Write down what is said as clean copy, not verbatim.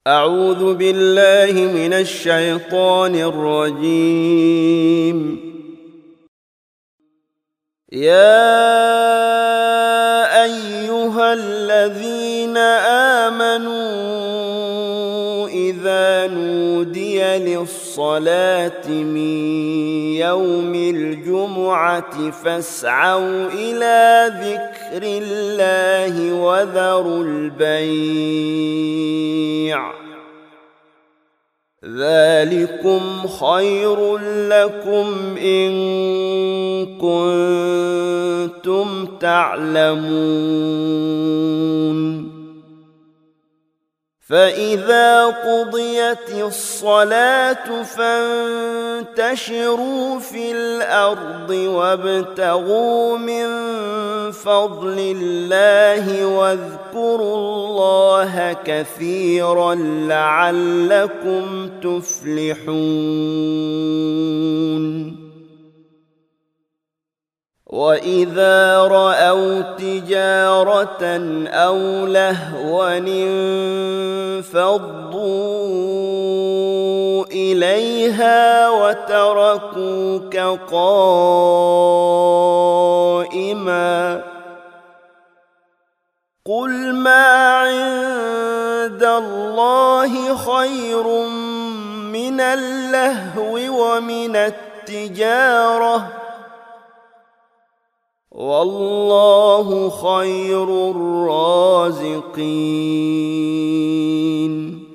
أعوذ بالله من الشيطان الرجيم. يا أيها الذين آمنوا إذا نودي للصلاة من يوم الجمعة فاسعوا إلى ذكر الله وذروا البيع ذلكم خير لكم إن كنتم تعلمون. فإذا قضيت الصلاة فانتشروا في الأرض وابتغوا من فضل الله واذكروا الله كثيرا لعلكم تفلحون. وإذا رأوا تجارة أو لهوا انفضوا إليها وتركوك قائما. قل ما عند الله خير من اللهو ومن التجارة والله خير الرازقين.